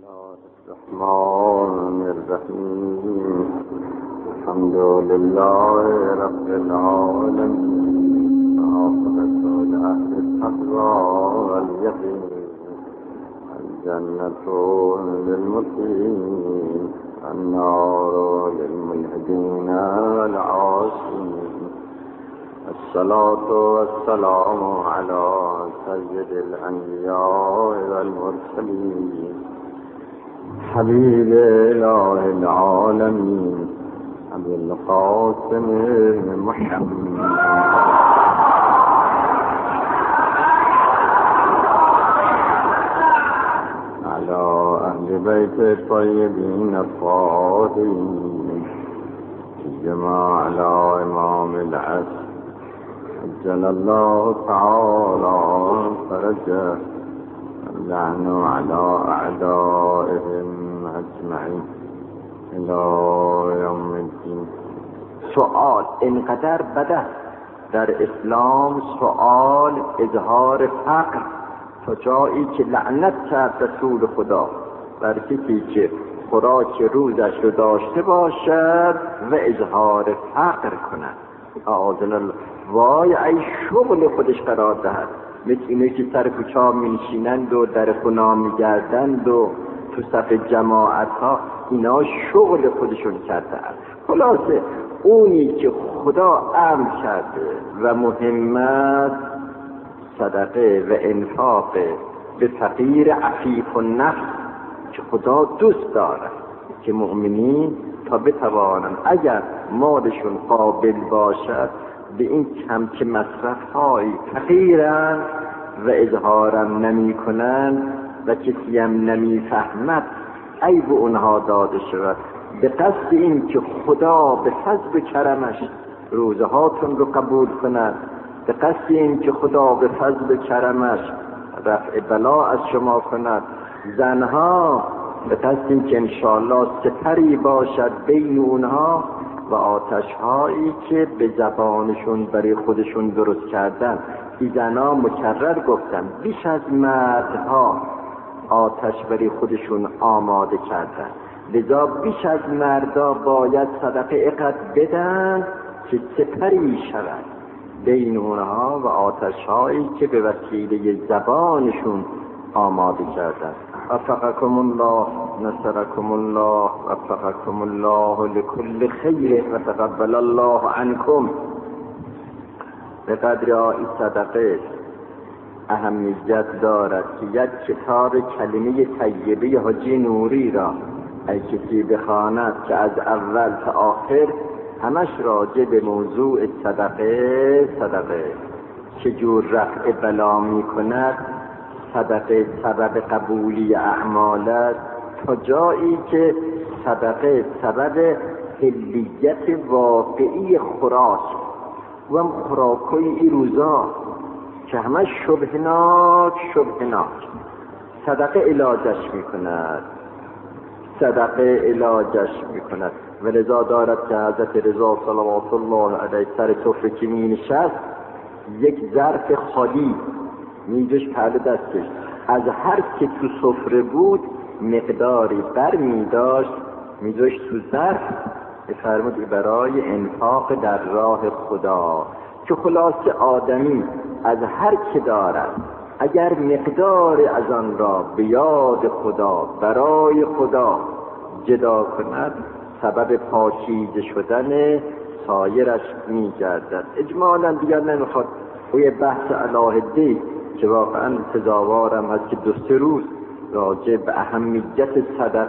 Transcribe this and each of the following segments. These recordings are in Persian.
الله الرحمن الرحيم الحمد لله رب العالمين عاقبة لأهل التقوى واليقين الجنة للمتقين النار للملحدين والعاصين الصلاة والسلام على سيد الأنبياء والمرسلين حبيب إله العالمين أبي القاسم محمد على أهل بيت الطيبين الطاهرين الجماعة على إمام العصر عجل الله تعالى فرجه اللعن على أعدائهم أجمعين إلى يوم الدين. سؤال اینقدر بده در اسلام، سؤال اظهار فقر تا جایی که لعنت کرد رسول خدا بر کسی که خوراک روزش رو داشته باشد و اظهار فقر کند. اعاذنا الله. وای ای شغل خودش قرار دهد، مثل اینه که سر کوچه می‌نشینند و در خونه می‌گردند و تو صف جماعت ها، اینا شغل خودشون کرده. خلاصه اونی که خدا امر کرده و مهمت صدقه و انفاق به فقیر عفیف النفس که خدا دوست دارد که مؤمنین تا بتوانند اگر مالشون قابل باشد به این کم که مصرف های فقیرن و اظهارم نمی کنن و کسی هم نمی فهمد ای به اونها داده شود، به قصد این که خدا به فضل کرمش روزهاتون رو قبول کند، به قصد این که خدا به فضل کرمش رفع بلا از شما کند. زنها به قصد این که انشاءالله سپری باشد بین اونها و آتش‌هایی که به زبانشون برای خودشون درست کردن. این زنها مکرر گفتن بیش از مردها آتش برای خودشون آماده کردن، لذا بیش از مردا باید صدقه اقد بدن که سپری شود بین اونها و آتش‌هایی که به وسیله زبانشون آماده کردن. وفقكم الله، نصركم الله، وفقكم الله لكل خیر و تقبل الله عنكم. به قدر این صدقه اهمیت دارد که یک کتاب کلمه طیبه حاجی نوری را ای کسی بخواند که از اول تا آخر همش راجع به موضوع صدقه چجور رفع بلا می کند، صدقه سبب قبولی اعمال است، تا جایی که صدقه سبب حلیت واقعی خوراک و هم خوراکای این روزا که همه شبهناک صدقه علاجش می کند. و لذا دارد که حضرت رضا صلوات الله علیه سر سفره که می نشست یک ظرف خالی می داشت پهل دستش، از هر که تو سفره بود مقداری بر می داشت تو ظرف، فرمود برای انفاق در راه خدا. که خلاصه آدمی از هر که دارد اگر مقدار از آن را به یاد خدا برای خدا جدا کند سبب پاکیزه شدن سایرش می گردد. اجمالا دیگر نمیخواد و یه بحث علاهده که واقعا سزاوارم هست که 2-3 روز راجع به اهمیت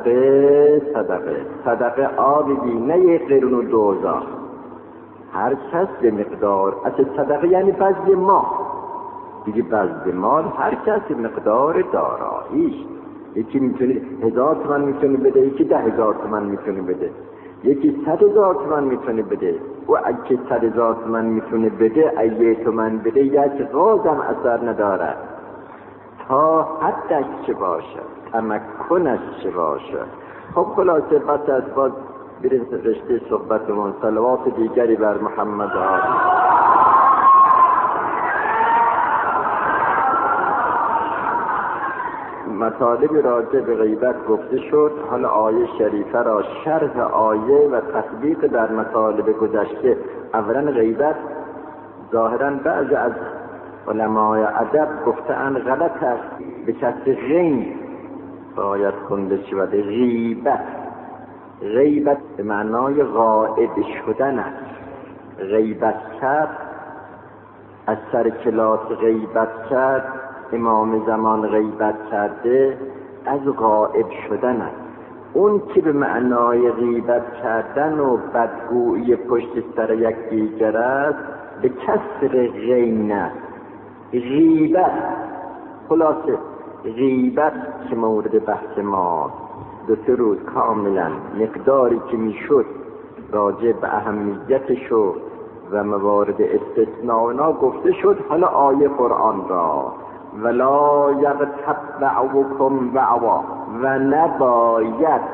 صدقه آبی نه یک قرون و دوزار. هر کس به مقدار از صدقه یعنی بذل مال دیگه، بذل مال هر کس به مقدار داراییش. یکی میتونه 1000 تومان میتونه بده، یکی 10,000 تومان میتونه بده، یکی 100,000 تومان میتونه بده. و اگه 100,000 تومان میتونه بده ایه تومان بده یک غازم اثر نداره تا حدش چه باشه، تمکنش چه باشه. خب خلاصه بس از باز بریم رشته صحبتمون. صلوات دیگری بر محمد مطالب راجع به غیبت گفته شد. حالا آیه شریفه را شرح آیه و تطبیق در مطالب گذشته. اولا غیبت ظاهرا بعض از علمای ادب گفتن غلط است، به کسر غین باید خونده شود. غیبت به معنای غائب شدن است. غیبت کرد، از سر کلاس غیبت کرد، امام زمان غیبت کرده، از غائب شدن است. اون که به معنای غیبت کردن و بدگویی پشت سر یکدیگر است به کسر غین است. غیبت خلاصه غیبت که مورد بحث ما 2-3 روز کاملا مقداری که میشد راجع به اهمیتش و موارد استثناء گفته شد. حالا آیه قرآن را ولا یغتب بعضکم بعضا و نباید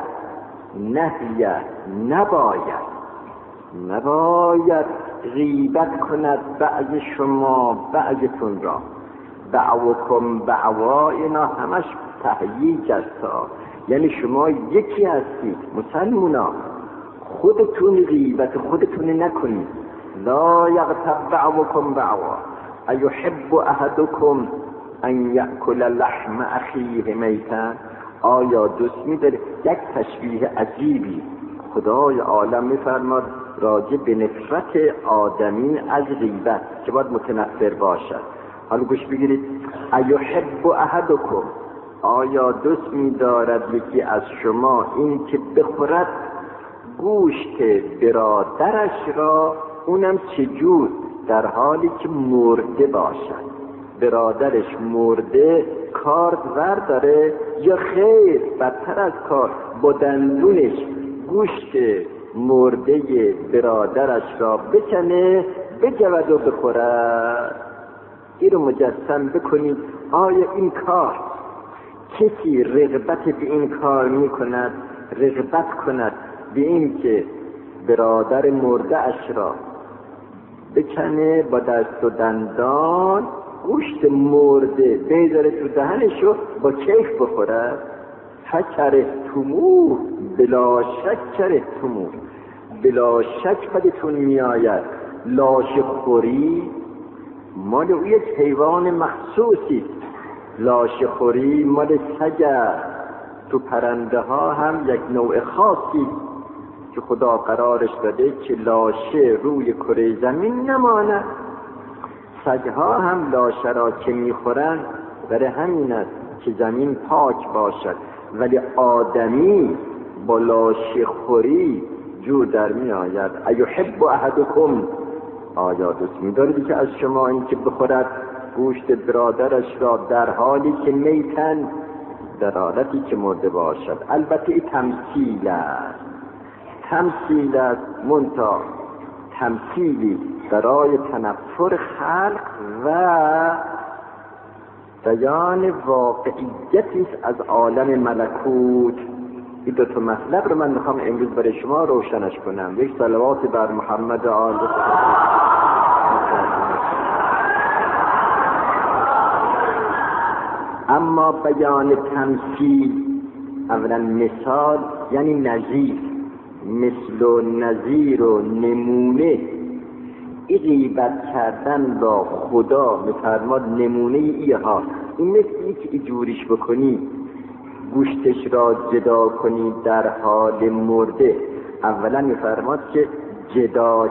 غیبت کند بعض شما بعضتون را. بعضکم بعضا اینا همش تهییج است، یعنی شما یکی هستید مسلمونا، خودتون غیبت خودتون نکنید. لا یغتب بعضکم بعضا ایحب احدکم ان یأکل لحم اخیه میتا. آیا دوست می‌دارید؟ یک تشبیه عجیبی خدای عالم می‌فرماد راجع به نفرت آدمی از غیبت که باید متنفر باشد. حالا گوش بگیرید. ایحب احدکم، آیا دوست می‌دارد یکی از شما این که بخورد گوشت برادرش را، اونم چجور؟ در حالی که مرده باشد. برادرش مرده کارد ورداره یا خیر بدتر از کار با دندونش گوشت مرده برادرش را بکنه بجود و بخورد. این رو مجسم بکنید. آیا این کار کسی رغبت به این کار میکند؟ رغبت کند به این که برادر مرده اش را بکنه با دست و دندان گوشت مرده بذاره تو دهنشو با کیف بخوره؟ فکرهتموه، بلا شک کرهتموه، بلا شک بدتون میآید. لاشه خوری مال او یک حیوان مخصوصی، لاشه خوری مال سگ. تو پرنده ها هم یک نوع خاصی که خدا قرارش داده که لاشه روی کره زمین نماند. سگها هم لاشه را که میخورن برای همین است که زمین پاک باشد، ولی آدمی با لاشه خوری جور در می آید. ایحب احدکم، آیا دوست می‌دارید که از شما این که بخورد گوشت برادرش را در حالی که میتن، در حالتی که مرده باشد؟ البته این تمثیل است منتها تمثیلی برای تنفر خلق و بیان واقعیتی از عالم ملکوت. این 2 مطلب رو من میخوام امروز برای شما روشنش کنم. یک صلوات بر محمد و آل. اما بیان تمثیل، اولا مثال یعنی نظیر، مثل و نظیر و نمونه. این غیبت کردن را خدا میفرماد نمونه ایها. این مثل این که ایجوریش بکنی گوشتش را جدا کنی در حال مرده. اولا میفرماد که جدا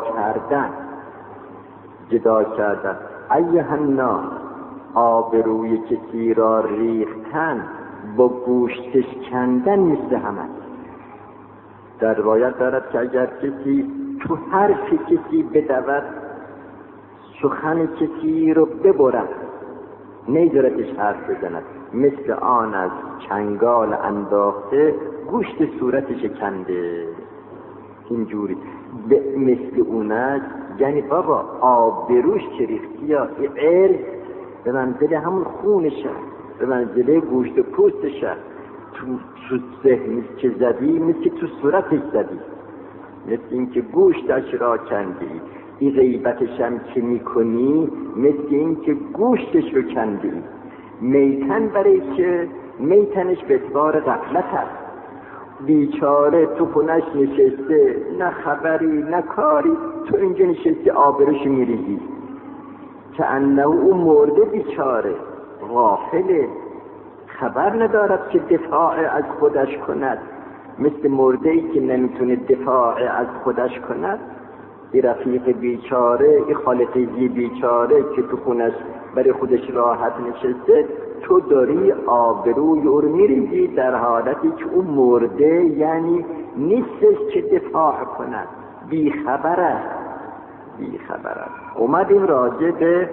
کردن. ایها الناس، آبروی کسی را ریختن با گوشتش کندن مثل همه. در روایت دارد که اگر کسی تو حرف کسی بدود، سخن کسی رو ببرد، نیذارتش حرف بزند، مثل آن از چنگال انداخته گوشت صورتش کنده. اینجوری مثل اونه. یعنی بابا آبروش که ریختی یا علم به منزله همون خونشه، به منزله گوشت پوستشه. تو ذهنی که زدی مثل تو صورتش زدی، مثل این که گوشتش را کندی. این غیبتش هم که میکنی مثل این که گوشتش رو کندی. میتن برای که میتنش به اعتبار غفلت است. بیچاره تو خونش نشسته، نه خبری نه کاری، تو اینجا نشستی آبروش میریزی، که انه او مرده بیچاره، غافله، خبر ندارد که دفاع از خودش کند، مثل مرده‌ای که نمیتونه دفاع از خودش کند. این رفیق بیچاره، این خالقیزی بیچاره که تو خونش برای خودش راحت نشسته، تو داری آبروی او رو میریزی در حالتی که اون مرده، یعنی نیستش که دفاع کند، بیخبر است. اومدیم راجع به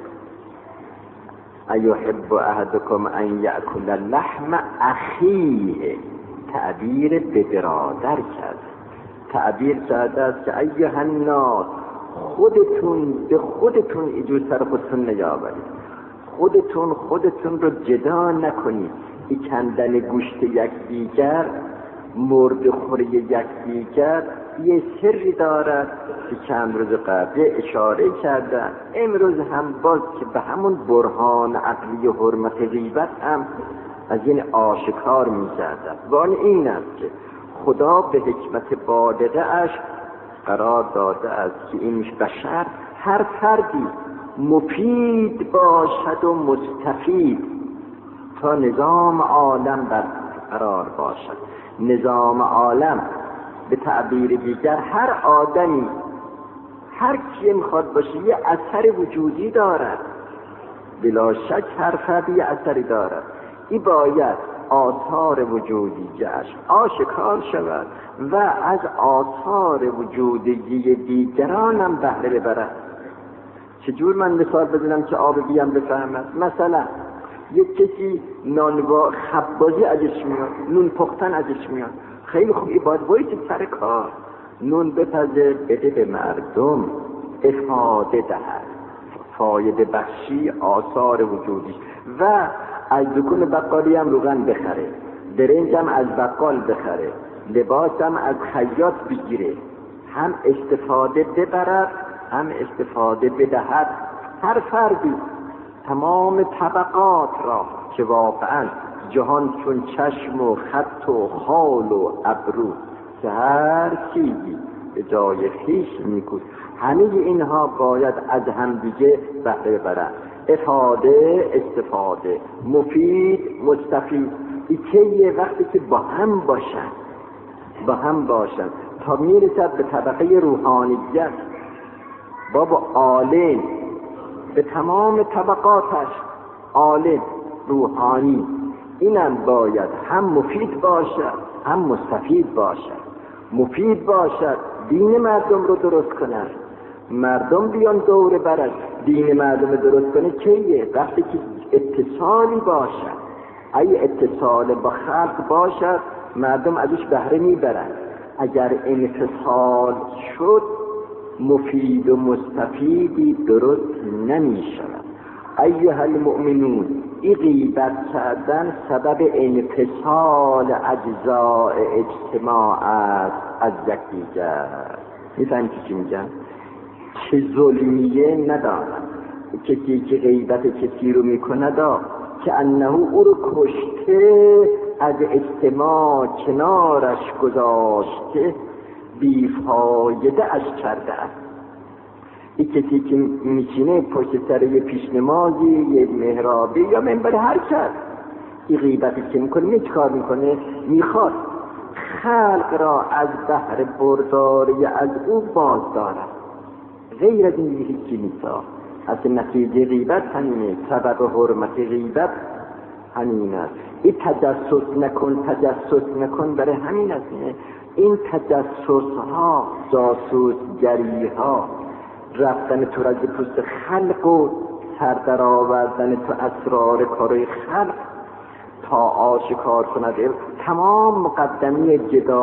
ایحب احدکم ان یأکل لحم اخیه، تعبیر به برادر کرد. تعبیر کرده است که ایها الناس، خودتون به خودتون اینجور سر خودتون نیاورید، خودتون رو جدا نکنید. این کندن گوشت یکدیگر، مرد خوری یکدیگر یه سری دارد که چند روز قبل اشاره کردن. امروز هم باز که به همون برهان عقلی و حرمت غیبت هم از این آشکار می کردن. وان این است که خدا به حکمت بالغه اش قرار داده است که این بشر هر فردی مفید باشد و مستفید تا نظام عالم برقرار باشد. نظام عالم به تعبیر دیگر هر آدمی، هر کی میخواد باشه یه اثر وجودی دارد، بلا شک هر فردی یه اثری دارد. این باید آثار وجودی جاش آشکار شود و از آثار وجودی دیگران هم بهره ببرد. چجور من مثال بزنم که آب بیم بفهمد؟ مثلا یک کسی نانوا خبازی ازش میاد، نون پختن ازش میاد، خیلی خوب، این باید وایسی سر کار، نون بپزه بده به مردم، افاده دهد، فایده بخشی آثار وجودی. و از دکون بقالی هم روغن بخره، برنج هم از بقال بخره، لباس هم از خیاط بگیره، هم استفاده ببرد هم استفاده بدهد. هر فردی تمام طبقات را که واقعا جهان چون چشم و خط و خال و ابرو که هر چیزی به جای خویش میکوش، همه اینها باید از همدیگه بهره ببرند. افاده، استفاده، مفید، مستفید. این که یه وقتی که با هم باشن تا میرسد به طبقه روحانیت، بابا عالم به تمام طبقاتش، عالم روحانی، اینم باید هم مفید باشد هم مستفید باشد. مفید باشد دین مردم رو درست کنند، مردم بیان دور برش دین مردم درست کنه. کیه؟ وقتی که اتصالی باشد. اگه اتصال با خلق باشد مردم ازش بهره میبرند. اگر انفصال شد مفید و مستفیدی درست نمی شود. ایها المؤمنون، این غیبت کردن سبب انفصال اجزاء اجتماع است از یکدیگر. میفهمی چی میگم؟ چه ظلمیه ندارد کسی که غیبت کسی رو میکند که انه او رو کشته، از اجتماع کنارش گذاشته، بیفایده اش کرده است. این کسی که میشینه پشت سر یه پیشنمازی، یه محرابی یا منبر هر کس، این غیبتی که میکنه چه کار میکنه؟ میخواد خلق را از بهر برداری از او باز دارد. غیر از این هیچی نیست. اصل نتیجه غیبت همینه، سبب حرمت غیبت همین است. این تجسس نکن برای همین است. این تجسس ها، جاسوسگری ها، رفتن تو رز پوست خلق و سردر آوردن تو اسرار کارای خلق تا آشکار کند، تمام مقدمی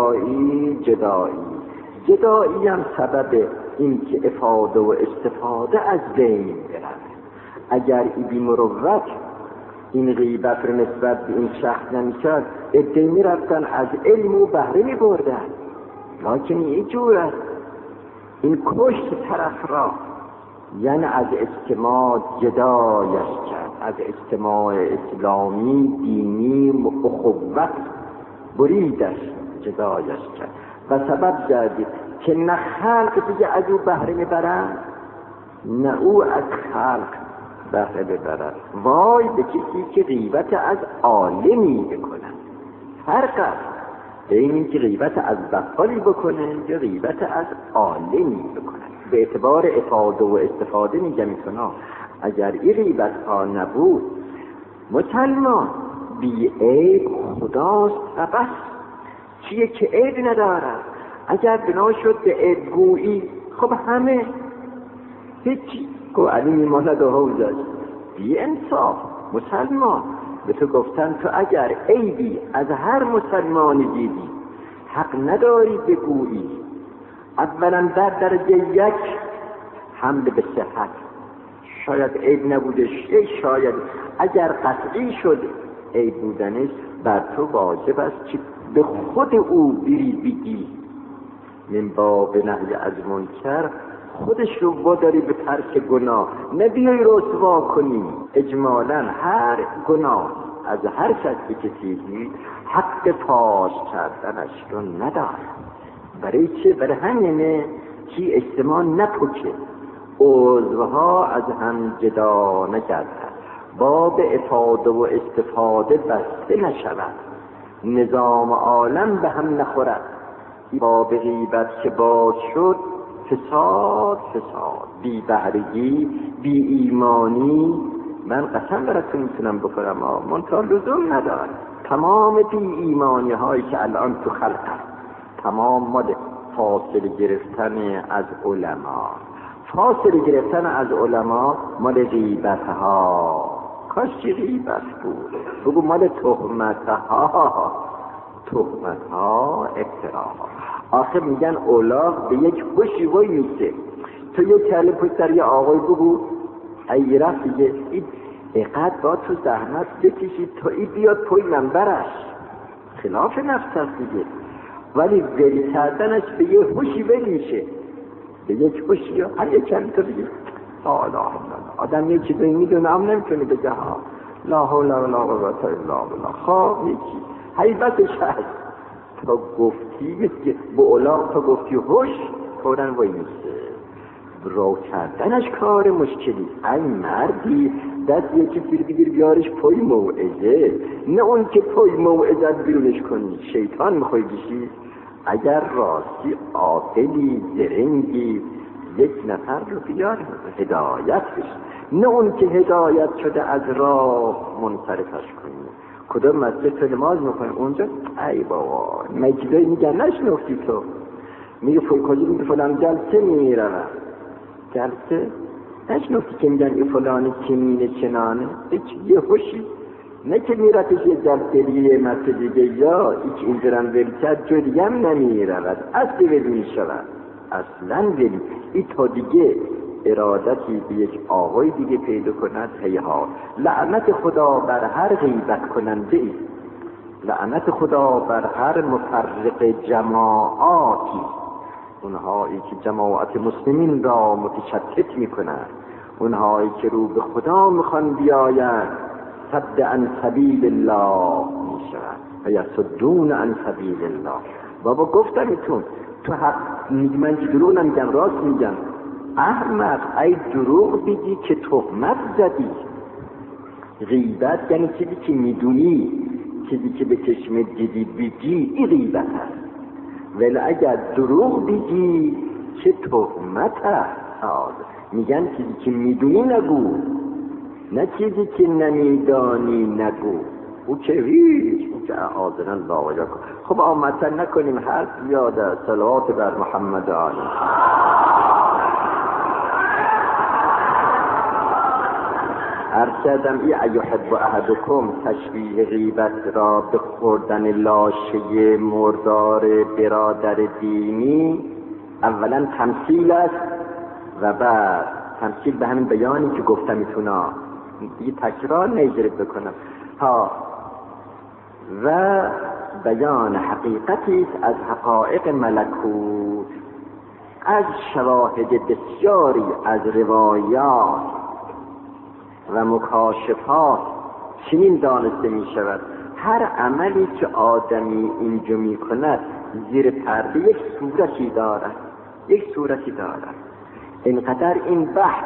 جدایی هم سبب این که افاده و استفاده از بین برد. اگر این بی‌مروت این غیبت رو نسبت به این شخص نمی‌کرد، عده‌ای می‌رفتن از علم و بهره می‌بردن. لکن این جور است، این کشت طرف را، یعنی از اجتماع جدایش کرد. از اجتماع اسلامی دینی اخوت بریدش، جدایش کرد و سبب گردید که نه خلق دیگه از او بهره میبرند نه او از خلق بهره ببرد. وای به کسی که غیبت از عالمی بکنه. فرق است بین این که غیبت از بقالی بکنه یا غیبت از عالمی بکنه. به اعتبار افاده و استفاده میگم ایتونا اگر این غیبت ها نبود مسلمان بی عیب خداست و بس. چیه که عیب ندارد؟ اگر بنا شد به عیب گویی خب همه هیچی گو علی میماند و حوزش. بی انصاف مسلمان به تو گفتن تو اگر عیبی از هر مسلمانی دیدی حق نداری بگویی. اولا در درجه یک حمل به صحت، شاید عیب نبودش، شاید اگر قطعی شد عیب بودنش بر تو واجب است که به خود او بری بگی. من باب نهی از منکر خودش رو واداری به ترک گناه، نبیای رسوا کنی. اجمالا هر گناه از هر کسی که چیزی حق پاش کردنش رو نداره. برای چه؟ برای همینه که اجتماع نپوچه، عضوها از هم جدا نگردد، باب افاده و استفاده بسته نشود، نظام عالم به هم نخورد. باب غیبت که باز شد فساد، بی بهرگی، بی ایمانی. من قسم براتون میتونم بخورم منتها لزوم نداره. تمام بی ایمانی هایی که الان تو خلق هست تمام مال فاصله گرفتن از علما. فاصله گرفتن از علما مال غیبت ها. کاش که غیبت بود. بگو مال تهمت ها، افترا. آخه میگن اولاغ به یک خوشی وای میسه. تو یک کله پشت سر یه آقای بگو ای رفت دیگه اقدر با تو زحمت بکشید تا ای بیاد پای منبرش، خلاف نفس هست دیگه. ولی ولی کردنش به یه خوشی ولی میشه، به یک خوشی ها هر یک کله تو بگید آدم یه چیزی میدونه هم نمیتونه بگه ها لا حول ولا قوة الا بالله. خواب یکی حیبتش هست تا گفتی مثل با اولاغ تا گفتی هوش فوراً وای میسه. رو کردنش کار مشکلی. ای مردی دست یکی پیر بگیر بیارش پای موعظه، نه اون که پای موعظه بیرونش کنی شیطان میخوای بشی. اگر راستی عاقلی درنگی یک نفر رو بیار هدایت بشی، نه اون که هدایت شده از راه منصرفش کنی. کدام مسجد تو نماز میکنی اونجا ای بابا مجدهی میگن نشنفتی تو میگه کجا میگه فلان جلسه میرم جلسه نشنفتی که میگن این فلانی چنینه چنانه یه خوشی نه که میرتش یه جلسه دیگه یه مسجد دیگه یا ایچ اینجرم ولی کرد جو دیگه هم نمیرود اصلی ولی میشود اصلا ولی ای تا دیگه ارادتی به یک آقای دیگه پیدا کند. هیها لعنت خدا بر هر غیبت کننده ای، لعنت خدا بر هر مفرق جماعاتی، اونهایی که جماعت مسلمین را متشتت میکنند، اونهایی که رو به خدا میخوان بیاید صد عن سبیل الله میشوند و یصدون عن سبیل الله. بابا گفتم ایتون تو حق من که دروغ نمیگم راست میگم. احمق ای دروغ بگی که تهمت زدی. غیبت یعنی چیزی که میدونی، چیزی که به چشم دیدی بگی، این غیبت هست. ولی اگر دروغ بگی چه تهمت هست. میگن چیزی که میدونی نگو، نه چیزی که نمیدانی نگو. او که هیچ او که آذن الله یکن. خب آمدن نکنیم حرف یاده. صلوات بر محمد آلی. ارشدم ای ایحب احدکم تشبیه غیبت را به خوردن لاشه مردار برادر دینی اولا تمثیل است و بعد تمثیل به همین بیانی که گفتم میتونا دیگه تکرار نگیرد بکنم ها و بیان حقیقتی از حقایق ملکوت از شواهد بسیاری از روایات و مکاشفات چنین دانسته می شود هر عملی که آدمی اینجا می کند زیر پرده یک صورتی دارد. اینقدر این بحث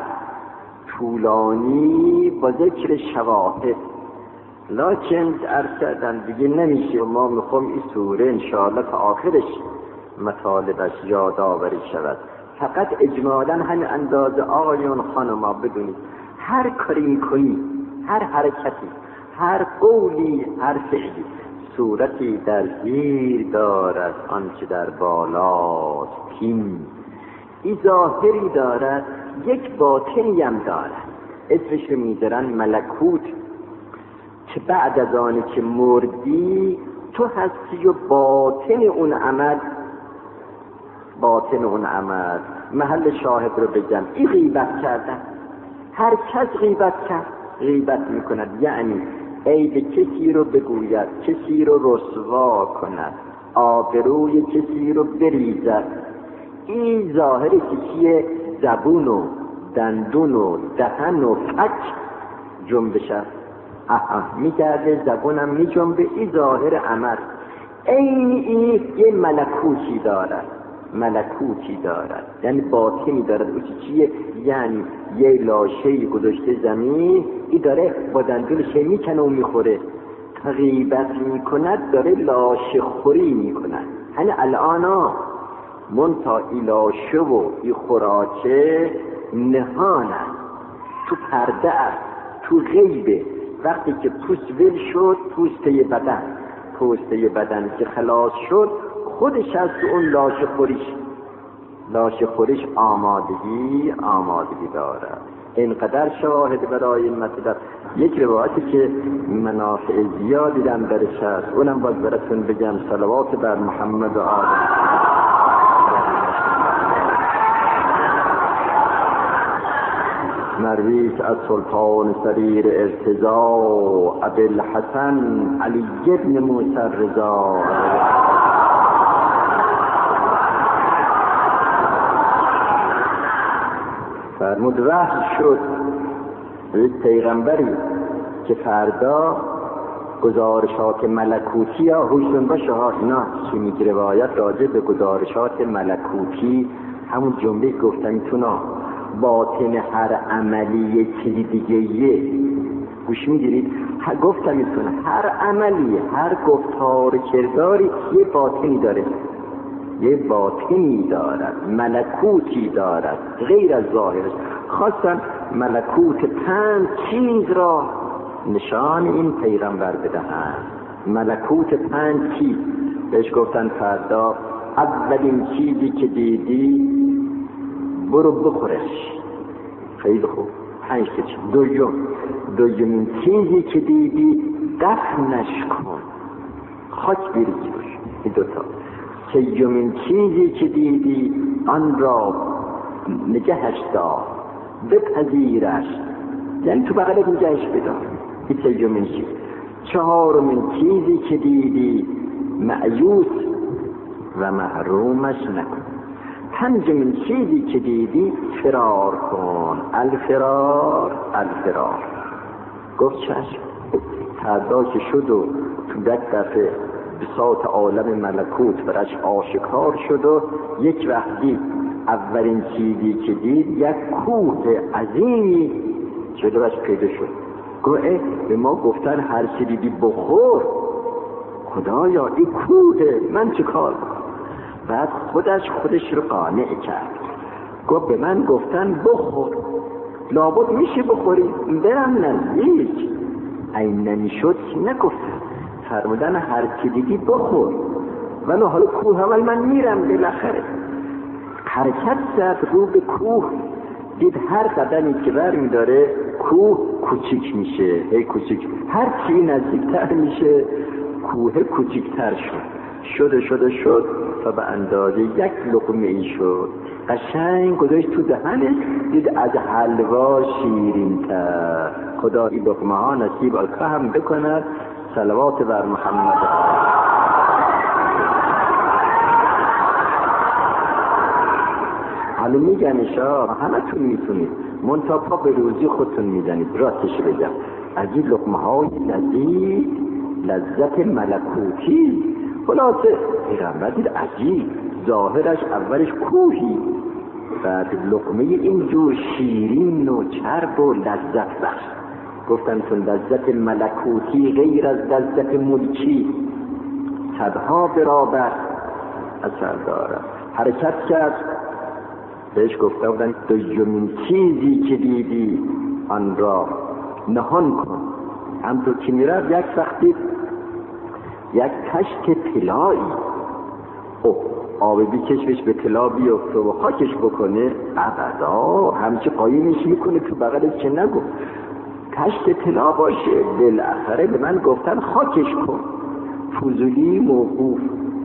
طولانی با ذکر شواهد، لکن عرض کردن دیگه نمیشه. ما میخوام این سوره انشاءالله تا آخرش مطالبش یادآوری شود. فقط اجمالا همین اندازه آقایون خانما بدونید هر کاری میکنی، هر حرکتی، هر قولی، هر فعلی صورتی در زیر دارد آنچه در بالاست. این ظاهری دارد، یک باطنی هم دارد، اسمش رو میذارن ملکوت، که بعد از آنی که مردی تو هستی و باطن اون عمل. محل شاهد رو بگم، این غیبت کردن. هر کس غیبت میکند، یعنی عیب کسی رو بگوید، کسی رو رسوا کند، آبروی کسی رو بریزد. این ظاهری که چیه؟ زبون و دندون و دهن و فک جنبش است. میگرده، زبونم میجنبه. این ظاهر عمل. این یه ملکوتی دارد، یعنی باطنی دارد. او چیه؟ یعنی یه لاشه‌ای گذاشته زمین، این داره با دندونش میکنه و میخوره. غیبت میکند، داره لاشه خوری میکند. یعنی الان منتا ای لاشه و ای خوراکه نهان است، تو پرده است، تو غیبه. وقتی که پوست ول شد، پوسته بدن که خلاص شد، خودش از اون لاشه خوریش آمادگی دارد. اینقدر شواهد برای این مطلب. یک روایتی که منافع زیادی دم درش هست، اونم باز براتون بگم. صلوات بر محمد و آل. مرویت از سلطان سریر ارتضا ابوالحسن علی بن موسی الرضا فرمود وحی شد به پیغمبری که فردا گزارشات ملکوتی یا حوشون باشه ها. اینا چی میگه روایت راجع به گزارشات ملکوتی؟ همون جمله گفتم میتونا باطن هر عملی چیزی دیگه گوش میگیرید. گفتم میتونه هر عملی، هر گفتار کرداری یه باطنی دارد، ملکوتی دارد غیر از ظاهرش. خواستن ملکوت 5 چیز را نشان این پیغمبر بدهند. ملکوت 5 چیز بهش گفتن فردا اولین چیزی که دیدی برو بخورش. خیلی خوب، 5 چیز. دومین چیزی که دیدی دفنش کن، خاک بریزی روش. این 2 تا. سومین چیزی که دیدی آن را نگهش دار، بپذیرش، یعنی تو بغلت نگهش بدار. این سومین چیز. 4مین چیزی که دیدی مأیوس و محرومش نکن. 5مین چیزی که دیدی فرار کن. الفرار. گفت چشم. فردا که شد و تو دفعه بساط عالم ملکوت برش آشکار شد و یک وقتی اولین چیزی که دید یک کوه عظیمی جلوش پیدا شد. گفت به ما گفتن هر چی دیدی بخور، خدایا این کوه، من چه کار کنم؟ بعد خودش رو قانع کرد. گفت به من گفتن بخور، لابد میشه بخوری، برم نزدیک. این نمیشد نگفتن، فرمودن هر چی دیدی بخور. ولی حالا کوه اول من میرم بالاخره. حرکت زد رو به کوه، دید هر قدمی که برمی داره کوه کوچیک میشه، هر چی نزدیکتر میشه کوه کوچیکتر شد تا به اندازه 1 لقمه ای شد. قشنگ گذاشت تو دهنش، دید از حلوا شیرین‌تر. خدا این لقمه ها نصیب هم بکند. صلوات بر محمد. حالا میگن همه تون میتونید منتها پا به روزی خودتون میزنید. راستش بگم از این لقمه های لذیذ، لذت ملکوتی، خلاصه پیغمبر دید عجیب، ظاهرش اولش کوهی، بعد لقمه اینجور شیرین و چرب و لذت بخش. گفتن چون لذت ملکوتی غیر از لذت ملکی صدها برابر اثر دارد. حرکت کرد، بهش گفته بودن دومین چیزی که دیدی آن را نهان کن. همطور که میرد یک وقتی یک کشت طلایی آب بیکشش به طلا بیفته و خاکش بکنه، ابدا همچه قایمش میکنه تو بغلش که نگو کشت طلا باشه. بالاخره به من گفتن خاکش کن. فضولی موقوف،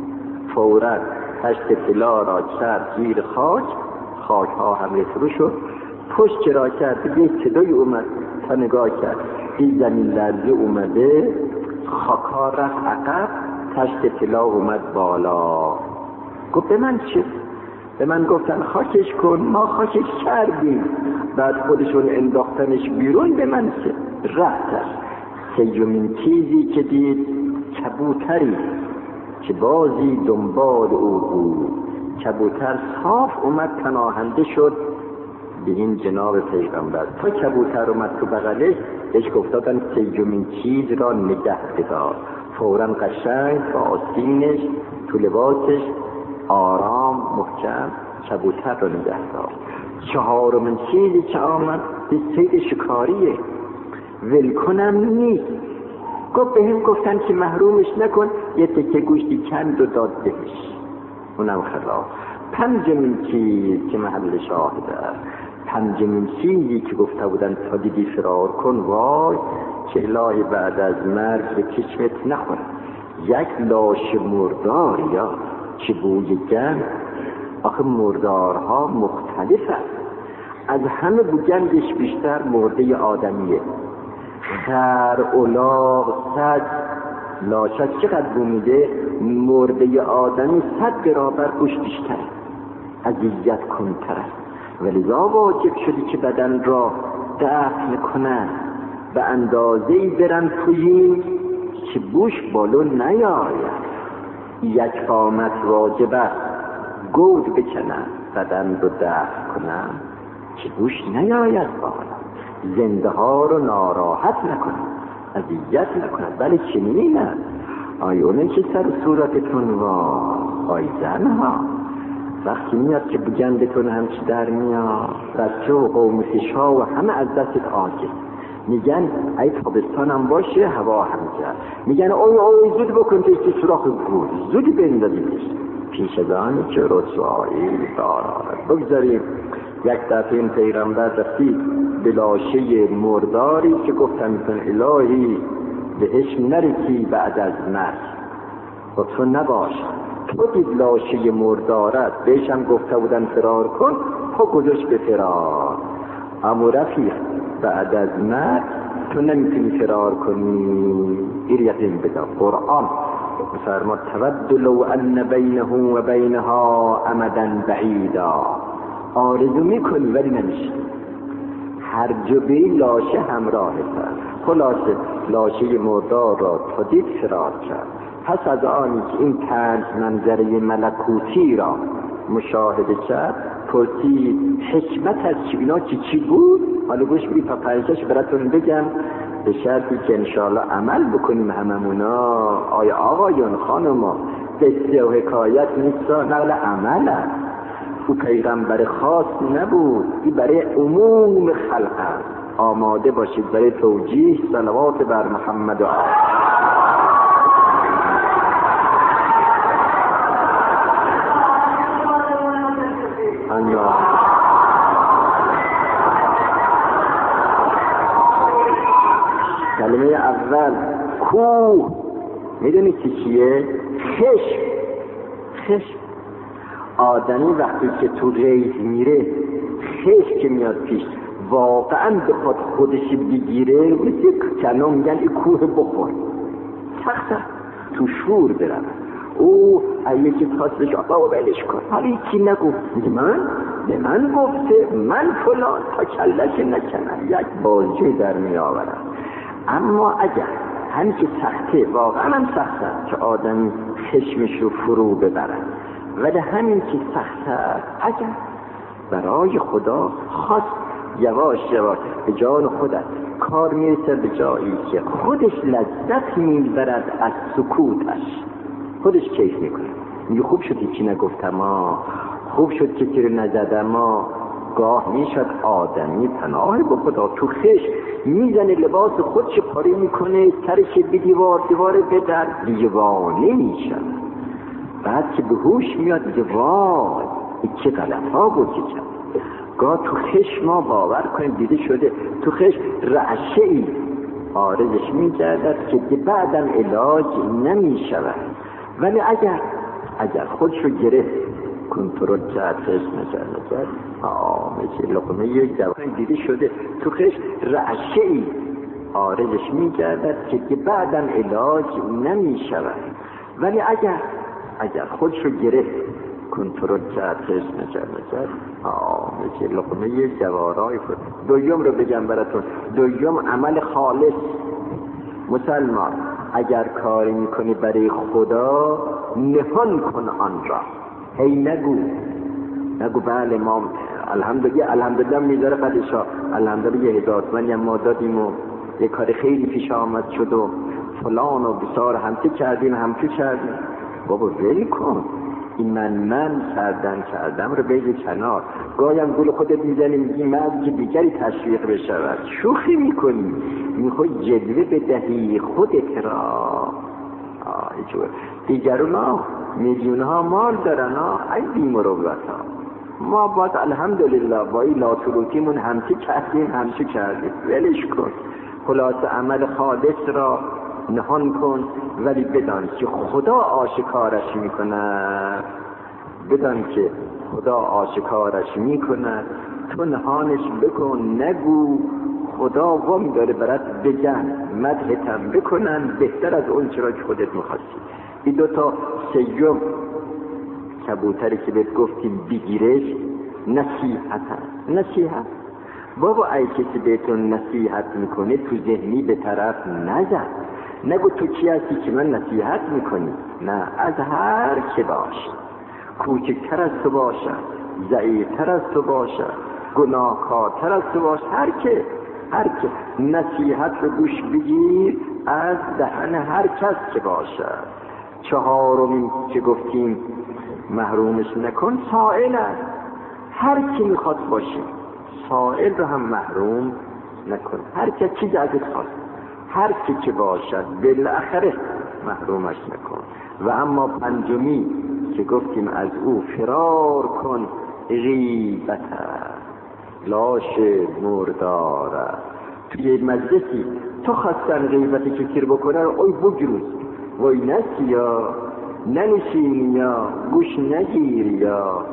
فوراً کشت طلا را کرد زیر خاک، خاک ها هم ریخته شد. پشت را کرد، یک صدای اومد، تا نگاه کرد این زمین لرزه اومده، خاکا رفت عقب، کشت طلا اومد بالا. گفت به من چه؟ به من گفتن خاکش کن، ما خاکش کردیم، بعد خودشون انداختنش بیرون. به من چه؟ رفتش. سیومین چیزی که دید کبوتری که بازی دنبال او بود. کبوتر صاف اومد پناهنده شد به این جناب پیغمبر. تا کبوتر اومد تو بغلش، بهش گفتن سیومین چیز را نگه بدار. فوراً قشنگ با آستینش تو لباسش آرام محکم کبوتر را نگه داشت. چهارمین چیزی که آمد به صید شکاریه، ول کنم نیست. گفت به هم گفتن که محرومش نکن، یه تکه گوشتی کند و داد بهش، اونم خلاف. پنجمین چیز که محل شاهده، پنجمین چیزی که گفته بودن تا دیدی فرار کن، وای که الهی بعد از مرگ به کشمت نخوره. یک لاش مردار یا چه بوی گند. آخه مردارها مختلف است، از همه بوگندش بیشتر مرده آدمیه. خر، الاغ، سگ، لاشک چقدر بو میده، مرده آدمی 100 برابر گوش بیشتره، اذیت کنتره. ولذا واجب شدی که بدن را دفن کنن، به اندازه‌ای برن تویی که بوش بالو نیاید. یک قامت واجب است گود بکنن، بدن رو دفن کنن که بوش نیاید بالا. زنده ها رو ناراحت نکنن، اذیت نکنن. بله چنینی نه آیونه که سر صورتتون آی زنها وقتی میاد که بگندتون همچی در میاد، بچه و قومسیش ها و همه از دستت آجه. میگن ای تابستانم باشه هوا هم جد، میگن اوی زود بکن که سراخ گور زودی بندازیدش. پیش از آنی که رسوایی دارد. بگذاریم یک دفعه این پیغمبر رسید به لاشه مرداری که گفتن الهی بهش نرسی بعد از مرگ، و تو نباش. تو دید لاشه مردارت، بهش هم گفته بودن فرار کن، پا گذاشت به فرار. اما رفیق بعد از مرگ تو نمیتونی فرار کنی. این یقین بدا. قرآن فرمود تود لو ان بینه و بینها امدا بعیدا. آرزو میکنی ولی نمیشه. هر جبه لاشه همراه کرد. خلاصه لاشه مردار را تا دید فرار کرد. پس از آنی که این 5 منظره ملکوتی را مشاهده کرد، پرسید حکمت از اینا چی بود؟ حالا گوش بدید تا 5 براتون بگم، به شرطی که انشاءالله عمل بکنیم هممونا. آیا آقایون خانما قصه و حکایت نیست، نقل عمل است. او پیغمبر خاص نبود، این برای عموم خلق است. آماده باشید برای توجیه. صلوات بر محمد و آل. کلمه اول کوه، میدونی چیه؟ خشم. آدمی وقتی که تو ریز میره، خشم که میاد پیش، واقعا بخواد خودش بگیره، مثل کنون میگن این کوه بخور، سخته تو شور برم. او یکی خواست بشه آقا و بلش کن، حالا یکی نگو، میگه من به من گفته من فلان، تا کلش نکنن یک بازجوی در می آورن. اما اگر همین که سخته، واقعا هم سخته که آدم خشمش رو فرو ببرن، ولی همین که سخته اگر برای خدا خواست یواش یواش به جان خودت کار میرسه به جایی که خودش لذت میبرد از سکوتش، خودش کیف میکنه، میگه خوب شد که نگفتم، خوب شد که تیر نزدم. گاه میشد آدمی پناه به خدا تو خش میزنه، لباس خودش پاره میکنه، سرش به دیوار بدر، دیوانه میشد. بعد که به هوش میاد میگه وای این چه غلط ها بود که کرد. گاه تو خش ما باور کنیم دیده شده تو خش رعشه ای آرزش میگردد که بعدم علاج نمیشود. ولی اگر خودش رو گرفت کنترل کرد، خش نکرد مثل لقمه یک دوان دیده شده تو خش رعشه ای آرزش میگردد که بعدم علاج نمیشود. ولی اگر خودش رو گرفت کنترل کرد، خش نکرد مثل لقمه یک دوارای خود. دویم رو بگم براتون، دویم عمل خالص. مسلمان اگر کاری میکنی برای خدا نهان کن آن را، هی نگو بله ما الحمدلله میذاره قدشا الحمدلله 1000 تومانی ما دادیم و یه کار خیلی پیش آمد شد و فلان و بسار همچه کردیم. بابا ول کن این من کردم رو بگی کنار. گایم گل خودت میزنی میگی من که دیگری تشویق بشود، شوخی میکنی، میخوای جلوه بدهی خودت را. دیگرون میلیون ها مال دارن ای بیمروت ها. ما باید الحمدلله با این لاتروتیمون همچی کردیم ولش کن. خلاص عمل خالص را نهان کن، ولی بدان که خدا آشکارش میکند. تو نهانش بکن، نگو خدا وام داره برات بگن، مدحتم بکنن بهتر از اون چرا که خودت میخواستی. این دوتا سیوم کبوتری که بهت گفتیم بگیرش نصیحت. بابا ای کسی بهتون نصیحت میکنه تو ذهنی به طرف نزن، نگو تو کی هستی که من نصیحت میکنی. نه، از هر که باش، کوچکتر از تو باشه، ضعیفتر از تو باشه، گناهکارتر از تو باشه، هر که نصیحت رو گوش بگیر از دهن هر کس که باشه. چهارمی که گفتیم محرومش نکن، سائل است. هر کی میخواد باشه سائل رو هم محروم نکن. هر کی چیز ازت خواست، هر کی که باشد بالاخره محرومش نکن. و اما پنجمی که گفتیم از او فرار کن، غیبت لاش مرداره. توی مجلسی تو خواستن غیبتی که کیر بکنه رو اوی بگروز، وای نسی یا ننشین یا گوش نگیر، یا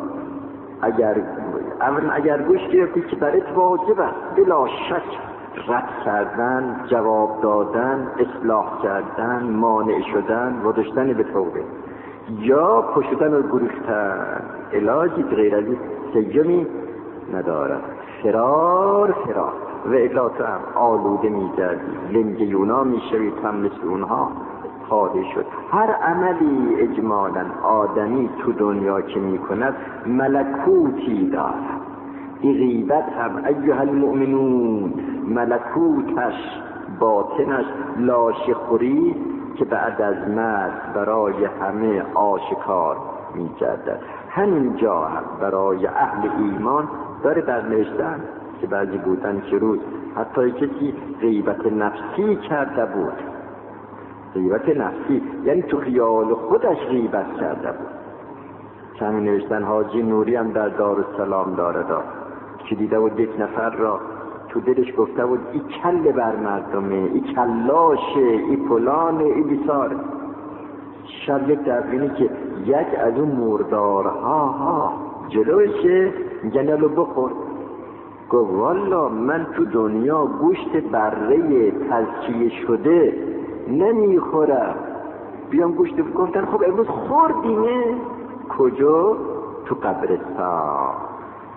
اگر گوش گرفتی که برات واجب است بلا شک رد کردن، جواب دادن، اصلاح کردن، مانع شدن و داشتن به توبه یا پشتن و گریختن. علاجی غیر از سیمی ندارد. فرار و الا تو هم آلوده می‌گردی، لنگ یونا میشوی، هم مثل اونها خواهی شد. هر عملی اجمالاً آدمی تو دنیا که میکند ملکوتی دارد. این غیبت هم ایها المؤمنون ملکوتش، باطنش لاشه خوری که بعد از مرگ برای همه آشکار می‌گردد. همینجا هم برای اهل ایمان داره برنوشتن که بعضی بودن که روز حتی کسی غیبت نفسی کرده بود. غیبت نفسی یعنی تو خیال خودش غیبت کرده بود. همین نوشتن حاجی نوری هم در دارالسلام داره که دیده بود یک نفر را تو دلش گفته بود ای کل بر مردمه، ای کلاشه، ای پلانه، ای بیساره. شب یک دفعینی که یک از اون مردارها جلوشه گنالو بخور. گفت والا من تو دنیا گوشت بره تزکیه شده نمیخورم، بیام گوشت. گفتن خب امروز خوردینه؟ کجا؟ تو قبرستان.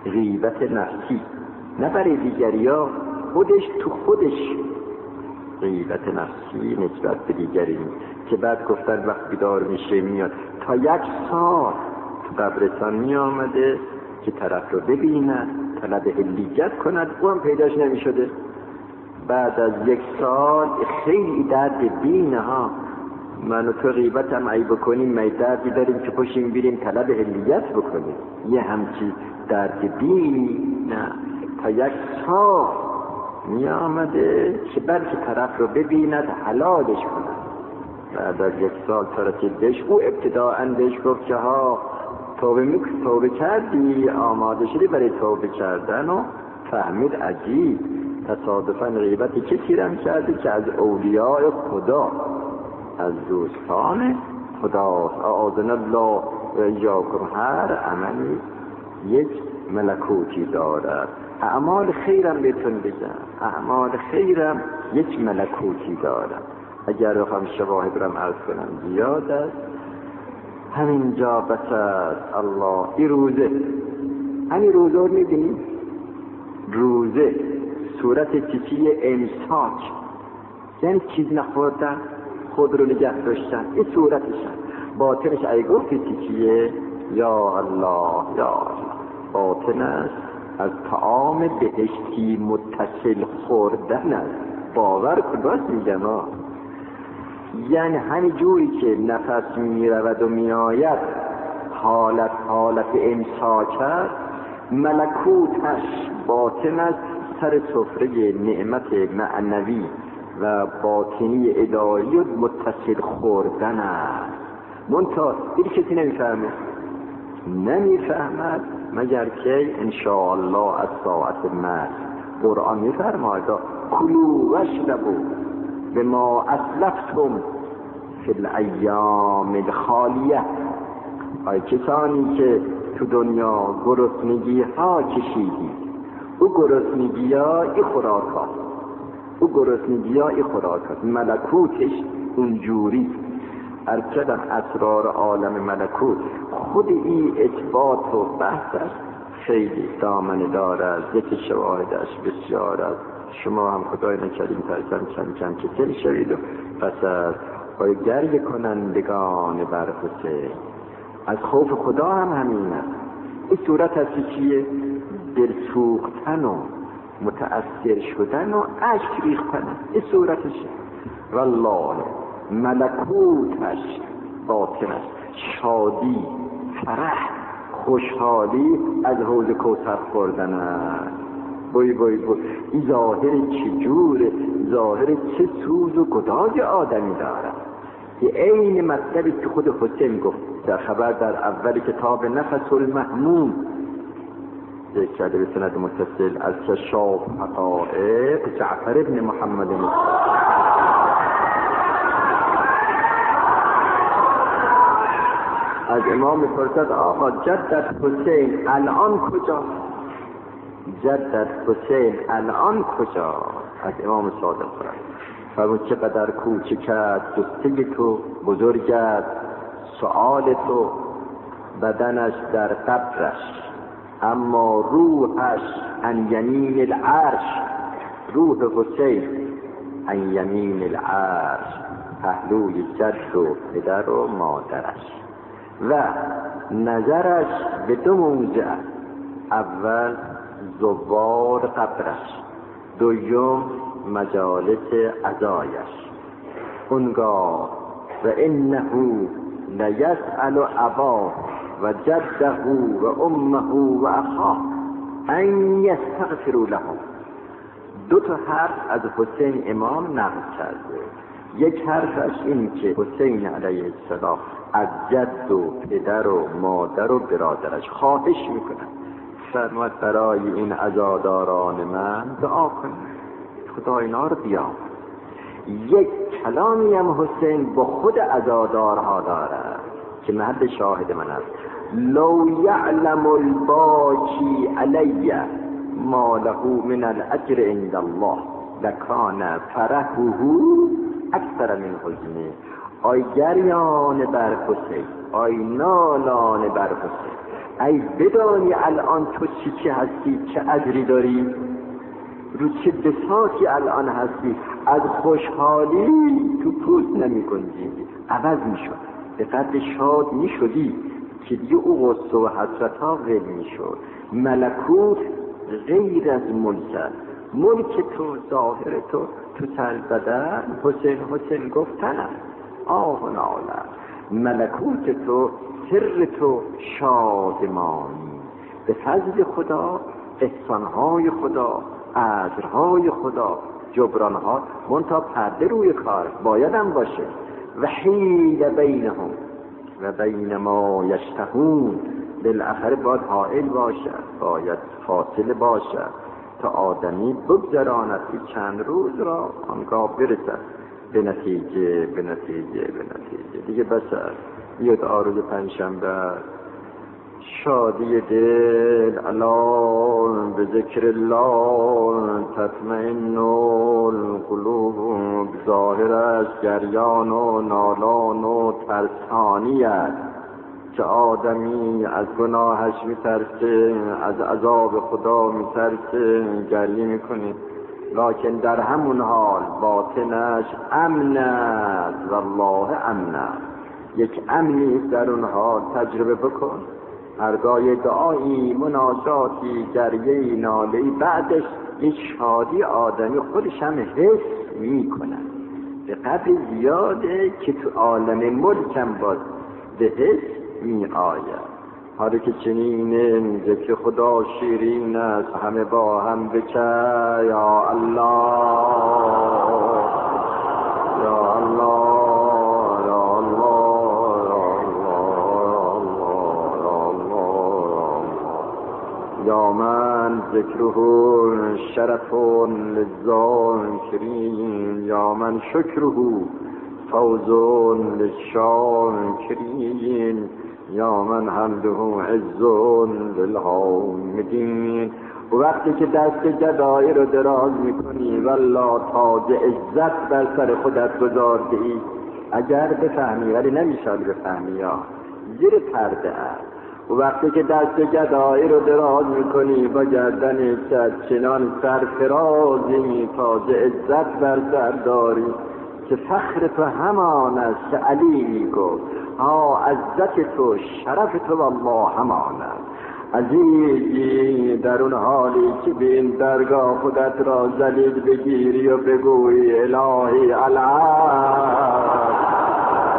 غیبت نفسی، نه برای دیگری ها، خودش تو خودش غیبت نفسی نسبت به دیگری، که بعد گفتن وقت بیدار میشه میاد تا 1 سال تو قبرستان می آمده که طرف رو ببیند، طلب حلیت کند، او هم پیداش نمی شده. بعد از 1 سال خیلی درد بینه ها، من و تو غیبت هم ای بکنیم می دردی داریم که پشیم بیریم طلب حلیت بکنیم، یه همچی درد بینه تا 1 سال می آمده که بلکه طرف رو ببیند حلالش کند. بعد از 1 سال ترسید بهش، او ابتداءً بهش گفت که ها توبه کردی، آماده شدی برای توبه کردن، و فهمید عجیب تصادفاً غیبت کسی رم کرده که از اولیاء خدا، از دوستان خدا، اعاذنا الله و ایاکم. هر عملی یک ملکوتی دارد. اعمال خیرم بهتون بگم، اعمال خیرم یک ملکوتی دارد. اگر رقم شواهد رم عرض کنم زیاد است، همینجا بس است. الله این روزه، همین روزه رو میبینیم، روزه صورت چیچی امساک، یعنی چیز نخوردن، خود رو نگه داشتن، این صورتش باطنش ای گفتی چیچیه، یا الله یا الله، باطن است از طعام بهشتی متصل خوردن است. باور کن، راست میگم ها. یعنی همین جوری که نفس میرود و میآید حالت امساک است، ملکوتش باطن است سر سفره نعمت معنوی و باطنی الهی و متصل خوردن است. منتها این کسی نمیفهمد مگر که انشاءالله از ساعت مرگ. قرآن میفرماید کلوا واشربوا بما اسلفتم فی الایام الخالیه. ای کسانی که تو دنیا گرسنگی ها کشیدید، او گرسنگی ها ای خوراکات، ملکوتش اونجوری. ارکدم اسرار عالم ملکوت، خود این اثبات و بحثش خیلی دامنه دارد، یک شواهدش بسیار است. شما هم خدای نکردیم ترسم کم که دل شوید و پس از گریه کنندگان بر حسین. از خوف خدا هم همین است. این صورت هستی چیه؟ دل سوختن و متأثر شدن و اشک ریختن، این صورتشه. والله ملکوتش باطن است، شادی، فرح، خوشحالی از حوض کوثر خوردن است. بوی این ظاهر چجوره؟ ظاهر چه سوز و گداز آدمی دارد. یه عین مطلبی که خود حسین گفت در خبر در اول کتاب نفس المحموم، یک کرده به سند متصل از کشاف حقائق جعفر ابن محمد مصطفی. از امام میپرسد آقا جدت حسین الان کجا؟ از امام صادق فرد فرمود چقدر کوچک است جسته تو، بزرگ است سؤال تو، بدنش در قبرش اما روحش عن یمین العرش. روح حسین عن یمین العرش، پهلوی جد و پدر و مادرش. و نظرش به 2 موضع، اول زوار قبرش، دوم مجالس عزایش. اونگاه و انه لیسأل اباه و جده و امه و اخاه ان یستغفروا لهم. 2 حرف از حسین امام نقل کرده. یک حرفش این که حسین علیه السلام از جد و پدر و مادر و برادرش خواهش میکنه، فرمود برای این عزاداران من دعا کنید خدا اینا رو بیام. یک کلامی هم حسین با خود عزادارها دارد که محل شاهد من است. لو یعلم الباکی علی ما له من الاجر عند الله لکان فرحه اکثر من حزنه. آی گریان بر حسین، آی نالان بر حسین، ای بدانی الان تو چی هستی، چه اجری داری، رو چه بساطی الان هستی، از خوشحالی تو پوست نمی گنجی، عوض می شد. به قدر شاد می شدی که دیگه او غصه و حسرت ها ول می شد. ملکوت غیر از ملک تو، ظاهر تو سر بدن حسین گفتن آه و ناله. ملکوت تو، سر تو شادمانی به فضل خدا، احسانهای خدا، اجرهای خدا، جبرانها. منتها پرده روی کار بایدم باشه. و حیل بینهم و بین ما یشتهون، بالاخره باید حائل باشد، باید فاصله باشد تا آدمی بگذراند که چند روز را آنگاه برسد به نتیجه دیگه. بس بیاد آروز پنجشنبه، شادی دل الان به ذکر الله تطمئن القلوب، ظاهر است گریان و نالان و ترسانی است که آدمی از گناهش میترسه، از عذاب خدا میترسه، گریه میکنه، لکن در همون حال باطنش امن است. والله امن است، یک امنی در اون حال تجربه بکن. هرگاه دعایی، مناجاتی، گریه‌ای، ناله‌ای، بعدش این شادی آدمی خودش هم حس میکنه به قدر زیاده که تو عالم ملکم باز به حس می آید. حالا که چنین ذکر خدا شیرین است، همه با هم بکه یا الله یا الله یا الله یا من ذکره شرف للذاکرین، یا من شکره فوز للشاکرین، یا من حمده عز للحامدین. و وقتی که دست گدایی رو دراز میکنی والله تاج عزت بر سر خودت گذارده ای، اگر بفهمی، ولی نمیشه بفهمی، یا زیر پرده است. و وقتی که دست گدایی رو دراز میکنی با گردن چنان سرفرازی تاج عزت بر سر داری که فخر تو همان است که علی میگفت عزت تو، شرف تو والله همان است. عزیزی در اون حالی که به این درگاه خودت را ذلیل بگیری و بگویی الهی العز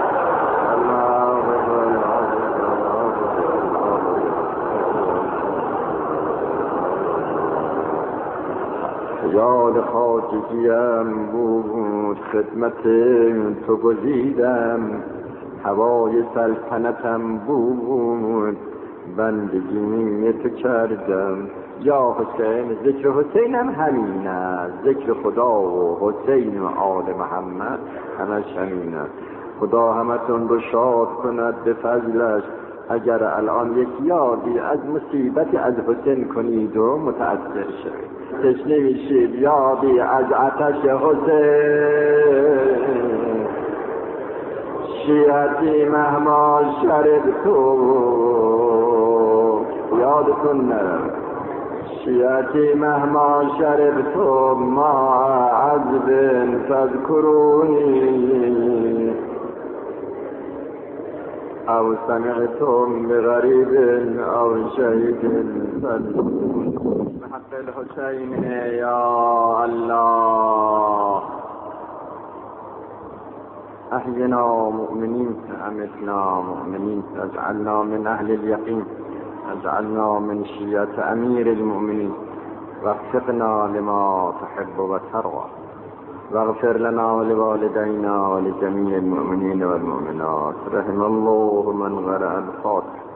یاد خواجگیم بود، خدمت تو گزیدم، هوای سلطنتم بود، بندگی تو کردم. یا حسین، ذکر حسینم همین است، ذکر خدا و حسین و آل محمد همش همین است. خدا همتون رو شاد کند به فضلش. اگر الان یک یادی از مصیبتی از حسین کنید و متأثر شوید، تشنه میشید، یادی از آتش حسین، شیعتی مهما شرب تو، یادتون نرم، شیعتی مهما شرب تو ما عذب فذکرونی، او سمعتم بغریب او شهید فذکرونی. بحق الحسین یا الله احینا مؤمنین، امتنا مؤمنین، اجعلنا من اهل الیقین، اجعلنا من شیعة امیر المؤمنین، وفقنا لما تحب و ترضى، واغفر لنا ولوالدينا ولجميع المؤمنين والمؤمنات. رحم الله من قرأ الفاتحة.